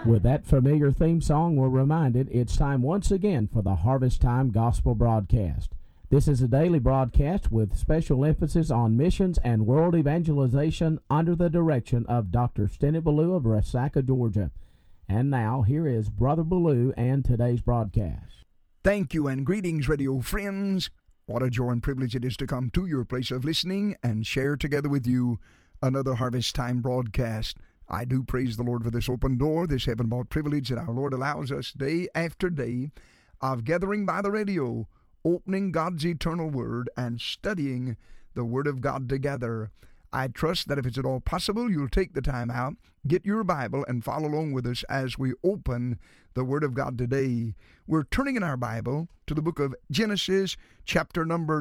With that familiar theme song, we're reminded it's time once again for the Harvest Time Gospel Broadcast. This is a daily broadcast with special emphasis on missions and world evangelization under the direction of Dr. Stennett Ballou of Resaca, Georgia. And now, here is Brother Ballou and today's broadcast. Thank you and greetings, radio friends. What a joy and privilege it is to come to your place of listening and share together with you another Harvest Time broadcast. I do praise the Lord for this open door, this heaven-bought privilege that our Lord allows us day after day of gathering by the radio, opening God's eternal Word, and studying the Word of God together. I trust that if it's at all possible, you'll take the time out, get your Bible, and follow along with us as we open the Word of God today. We're turning in our Bible to the book of Genesis, chapter number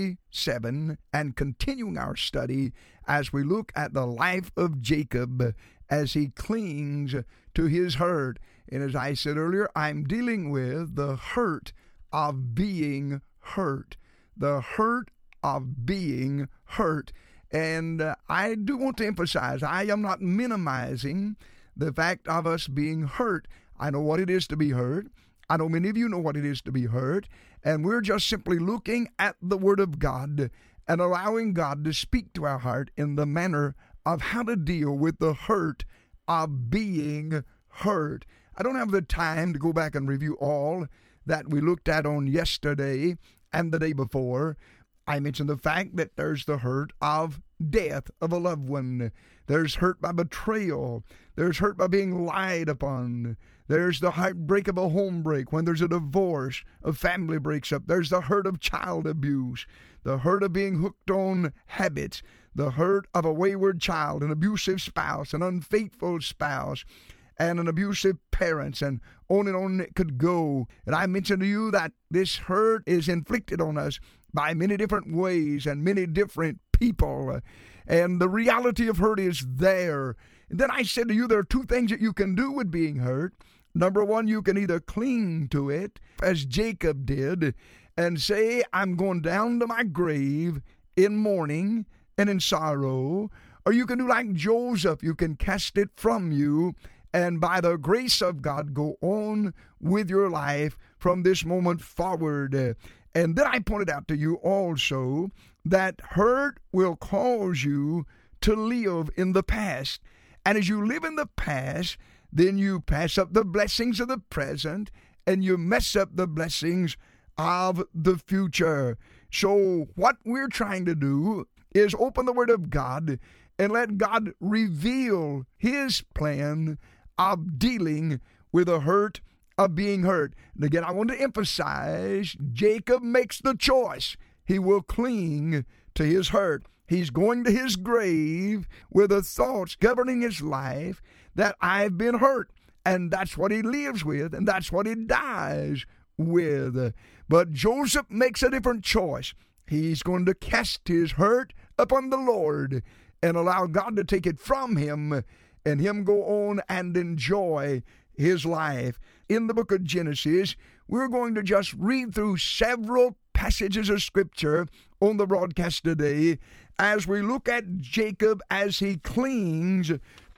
37, and continuing our study as we look at the life of Jacob as he clings to his hurt. And as I said earlier, I'm dealing with the hurt of being hurt. The hurt of being hurt. And I do want to emphasize, I am not minimizing the fact of us being hurt. I know what it is to be hurt. I know many of you know what it is to be hurt. And we're just simply looking at the Word of God and allowing God to speak to our heart in the manner of how to deal with the hurt of being hurt. I don't have the time to go back and review all that we looked at on yesterday and the day before. I mentioned the fact that there's the hurt of death of a loved one. There's hurt by betrayal. There's hurt by being lied upon. There's the heartbreak of a home break when there's a divorce, a family breaks up. There's the hurt of child abuse, the hurt of being hooked on habits, the hurt of a wayward child, an abusive spouse, an unfaithful spouse, and an abusive parents, and on it could go. And I mentioned to you that this hurt is inflicted on us by many different ways and many different people. And the reality of hurt is there. And then I said to you, there are two things that you can do with being hurt. Number one, you can either cling to it, as Jacob did, and say, I'm going down to my grave in mourning and in sorrow. Or you can do like Joseph, you can cast it from you, and by the grace of God, go on with your life from this moment forward. And then I pointed out to you also that hurt will cause you to live in the past. And as you live in the past, then you pass up the blessings of the present and you mess up the blessings of the future. So what we're trying to do is open the Word of God and let God reveal His plan of dealing with the hurt of being hurt. And again, I want to emphasize, Jacob makes the choice. He will cling to his hurt. He's going to his grave with the thoughts governing his life that I've been hurt. And that's what he lives with, and that's what he dies with. But Joseph makes a different choice. He's going to cast his hurt upon the Lord and allow God to take it from him and him go on and enjoy his life. In the book of Genesis, we're going to just read through several passages of Scripture on the broadcast today as we look at Jacob as he clings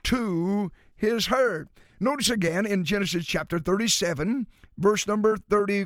to his hurt. Notice again in Genesis chapter 37, verse number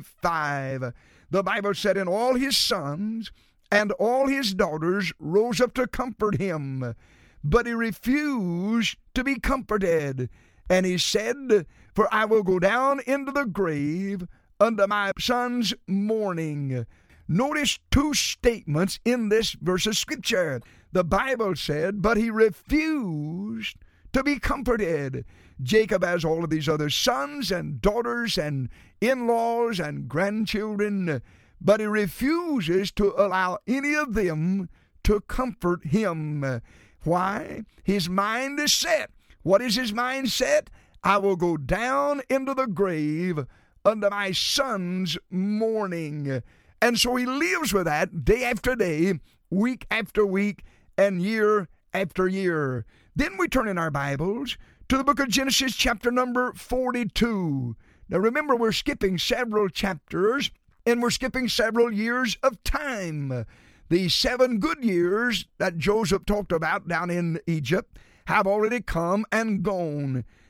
35, the Bible said, and all his sons and all his daughters rose up to comfort him, but he refused to be comforted. And he said, for I will go down into the grave unto my son's mourning. Notice two statements in this verse of Scripture. The Bible said, but he refused to be comforted. Jacob has all of these other sons and daughters and in-laws and grandchildren, but he refuses to allow any of them to comfort him. Why? His mind is set. What is his mind set? I will go down into the grave unto my son's mourning. And so he lives with that day after day, week after week, and year after year. Then we turn in our Bibles to the book of Genesis chapter number 42. Now remember, we're skipping several chapters, and we're skipping several years of time. The 7 good years that Joseph talked about down in Egypt have already come and gone.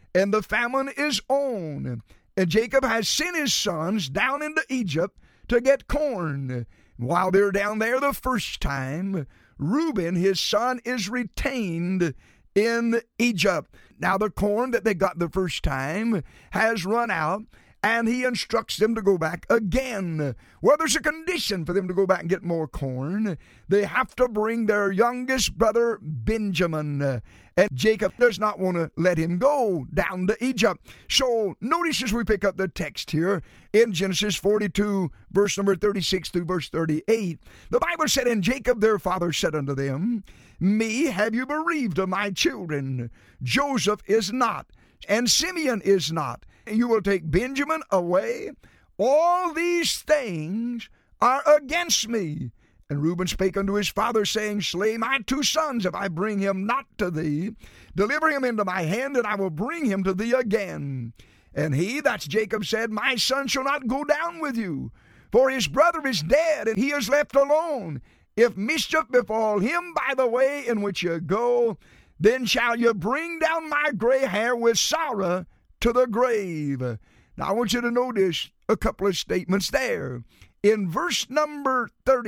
and the famine is on. And Jacob has sent his sons down into Egypt to get corn. While they're down there the first time, Reuben, his son, is retained in Egypt. Now the corn that they got the first time has run out, and he instructs them to go back again. Well, there's a condition for them to go back and get more corn. They have to bring their youngest brother, Benjamin. And Jacob does not want to let him go down to Egypt. So notice as we pick up the text here in Genesis 42, verse number 36 through verse 38, the Bible said, And Jacob their father said unto them, Me have you bereaved of my children. Joseph is not, and Simeon is not. You will take Benjamin away. All these things are against me. And Reuben spake unto his father, saying, Slay my two sons, if I bring him not to thee. Deliver him into my hand, and I will bring him to thee again. And he, that's Jacob, said, My son shall not go down with you, for his brother is dead, and he is left alone. If mischief befall him by the way in which you go, then shall you bring down my gray hair with sorrow to the grave. Now I want you to notice a couple of statements there. In verse number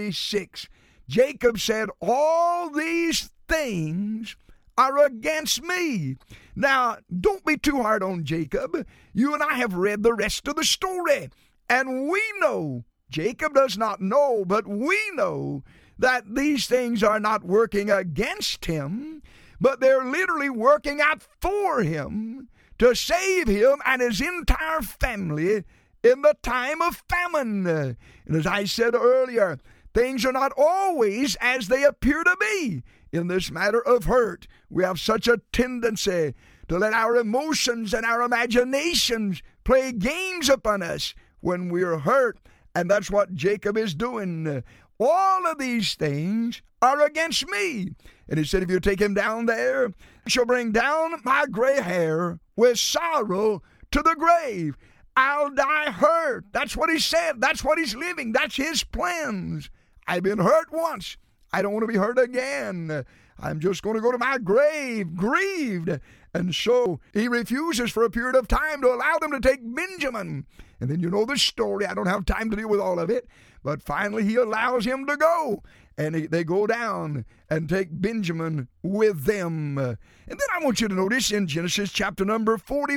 36, Jacob said, All these things are against me. Now, don't be too hard on Jacob. You and I have read the rest of the story, and we know, Jacob does not know, but we know that these things are not working against him, but they're literally working out for him to save him and his entire family in the time of famine. And as I said earlier, things are not always as they appear to be. In this matter of hurt, we have such a tendency to let our emotions and our imaginations play games upon us when we're hurt, and that's what Jacob is doing. All of these things are against me. And he said, if you take him down there, you shall bring down my gray hair with sorrow to the grave. I'll die hurt. That's what he said. That's what he's living. That's his plans. I've been hurt once. I don't want to be hurt again. I'm just going to go to my grave grieved. And so he refuses for a period of time to allow them to take Benjamin. And then you know the story. I don't have time to deal with all of it. But finally he allows him to go. And they go down and take Benjamin with them. And then I want you to notice in Genesis chapter number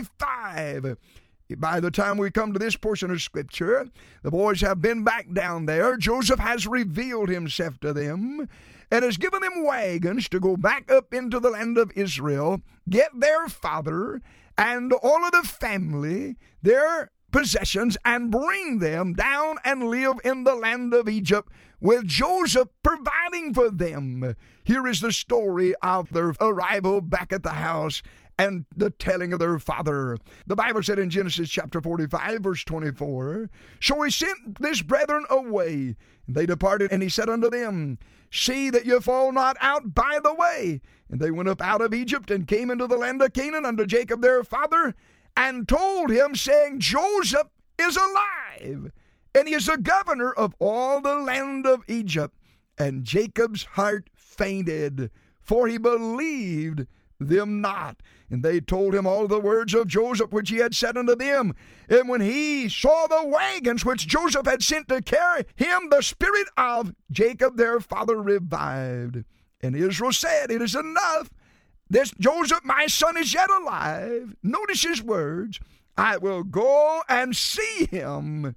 45, by the time we come to this portion of Scripture, the boys have been back down there. Joseph has revealed himself to them and has given them wagons to go back up into the land of Israel, get their father and all of the family, their possessions, and bring them down and live in the land of Egypt with Joseph providing for them. Here is the story of their arrival back at the house and the telling of their father. The Bible said in Genesis chapter 45, verse 24, So he sent his brethren away, and they departed, and he said unto them, See that ye fall not out by the way. And they went up out of Egypt, and came into the land of Canaan unto Jacob their father, and told him, saying, Joseph is alive, and he is the governor of all the land of Egypt. And Jacob's heart fainted, for he believed them not. And they told him all the words of Joseph which he had said unto them. And when he saw the wagons which Joseph had sent to carry him, the spirit of Jacob their father revived. And Israel said, It is enough. This Joseph my son is yet alive. Notice his words. I will go and see him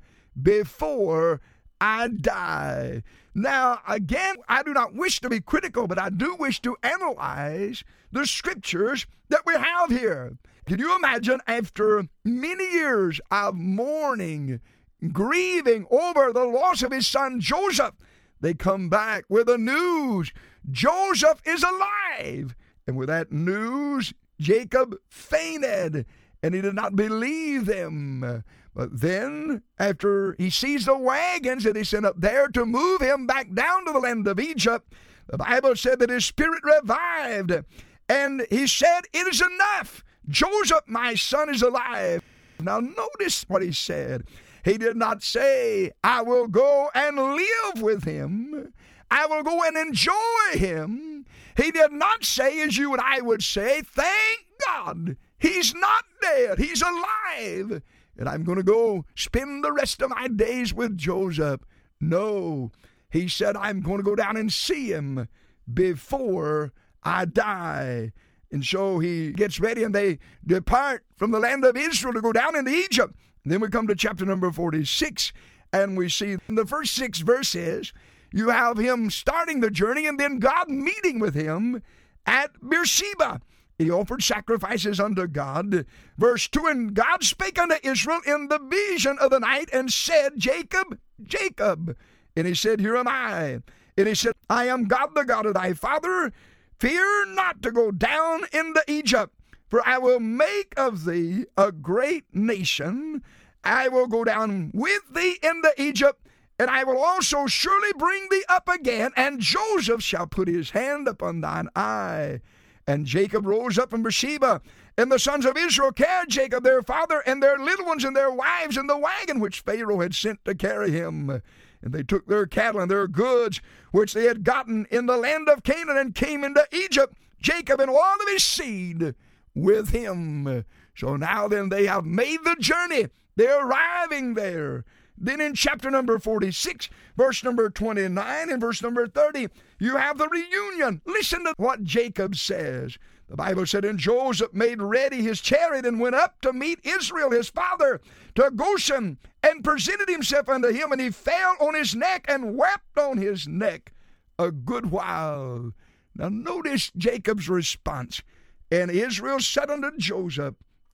before I die. Now, again, I do not wish to be critical, but I do wish to analyze the scriptures that we have here. Can you imagine, after many years of mourning, grieving over the loss of his son Joseph, they come back with the news, Joseph is alive. And with that news, Jacob fainted, and he did not believe them. But then, after he sees the wagons that he sent up there to move him back down to the land of Egypt, the Bible said that his spirit revived, and he said, It is enough. Joseph, my son, is alive. Now notice what he said. He did not say, I will go and live with him. I will go and enjoy him. He did not say, as you and I would say, thank God He's not dead. He's alive. And I'm going to go spend the rest of my days with Joseph. No, he said, I'm going to go down and see him before I die. And so he gets ready, and they depart from the land of Israel to go down into Egypt. And then we come to chapter number 46, and we see in the first 6 verses, you have him starting the journey, and then God meeting with him at Beersheba. He offered sacrifices unto God. Verse 2, and God spake unto Israel in the vision of the night, and said, Jacob, Jacob. And he said, Here am I. And he said, I am God, the God of thy father. Fear not to go down into Egypt, for I will make of thee a great nation. I will go down with thee into Egypt, and I will also surely bring thee up again, and Joseph shall put his hand upon thine eye. And Jacob rose up from Beersheba, and the sons of Israel carried Jacob their father, and their little ones and their wives, in the wagon which Pharaoh had sent to carry him. And they took their cattle and their goods, which they had gotten in the land of Canaan, and came into Egypt, Jacob and all of his seed with him. So now then they have made the journey. They're arriving there. Then in chapter number 46, verse number 29 and verse number 30, you have the reunion. Listen to what Jacob says. The Bible said, and Joseph made ready his chariot and went up to meet Israel his father to Goshen, and presented himself unto him, and he fell on his neck and wept on his neck a good while. Now notice Jacob's response. And Israel said unto Joseph,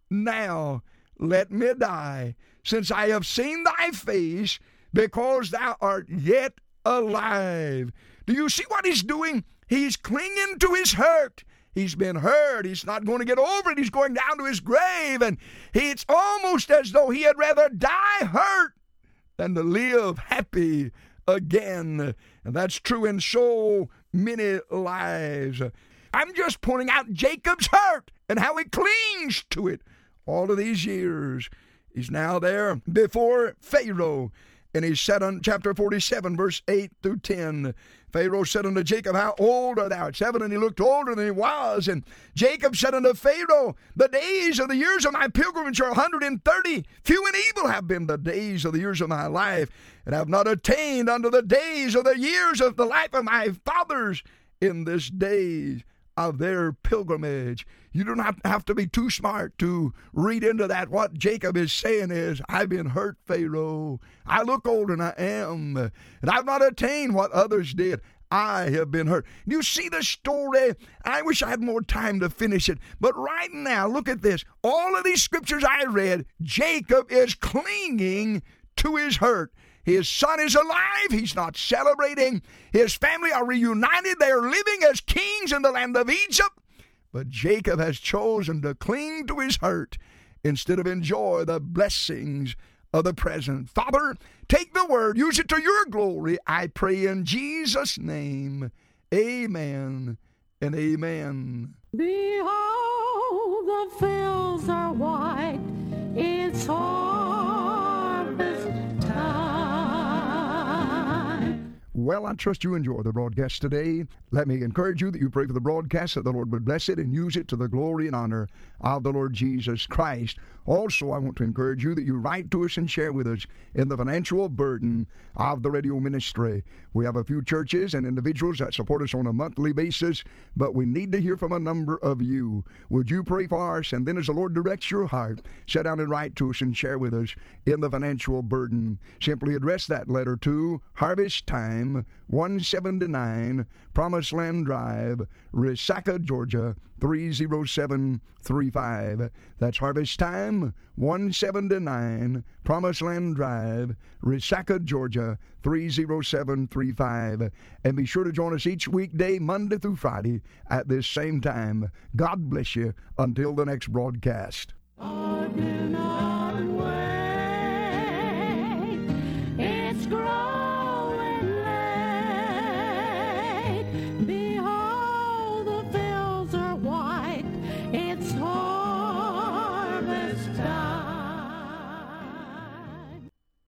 Now let me die, since I have seen thy face, because thou art yet alive. Do you see what he's doing? He's clinging to his hurt. He's been hurt. He's not going to get over it. He's going down to his grave. And it's almost as though he had rather die hurt than to live happy again. And that's true in so many lives. I'm just pointing out Jacob's hurt and how he clings to it all of these years. He's now there before Pharaoh. And he said on chapter 47, verse 8 through 10, Pharaoh said unto Jacob, How old art thou? It's evident he looked older than he was. And Jacob said unto Pharaoh, The days of the years of my pilgrimage are 130. Few and evil have been the days of the years of my life, and I have not attained unto the days of the years of the life of my fathers in this day of their pilgrimage. You do not have to be too smart to read into that. What Jacob is saying is, I've been hurt, Pharaoh. I look older than I am, and I've not attained what others did. I have been hurt. You see the story? I wish I had more time to finish it. But right now, look at this. All of these scriptures I read, Jacob is clinging to his hurt. His son is alive. He's not celebrating. His family are reunited. They are living as kings in the land of Egypt. But Jacob has chosen to cling to his hurt instead of enjoy the blessings of the present. Father, take the word, use it to your glory. I pray in Jesus' name. Amen and amen. Behold, the fields are white. It's harvest time. Well, I trust you enjoy the broadcast today. Let me encourage you that you pray for the broadcast, that the Lord would bless it and use it to the glory and honor of the Lord Jesus Christ. Also, I want to encourage you that you write to us and share with us in the financial burden of the radio ministry. We have a few churches and individuals that support us on a monthly basis, but we need to hear from a number of you. Would you pray for us? And then as the Lord directs your heart, sit down and write to us and share with us in the financial burden. Simply address that letter to Harvest Time, 179 Promised Land Drive, Resaca, Georgia, 30735. That's Harvest Time, 179 Promised Land Drive, Resaca, Georgia, 30735. And be sure to join us each weekday, Monday through Friday, at this same time. God bless you until the next broadcast.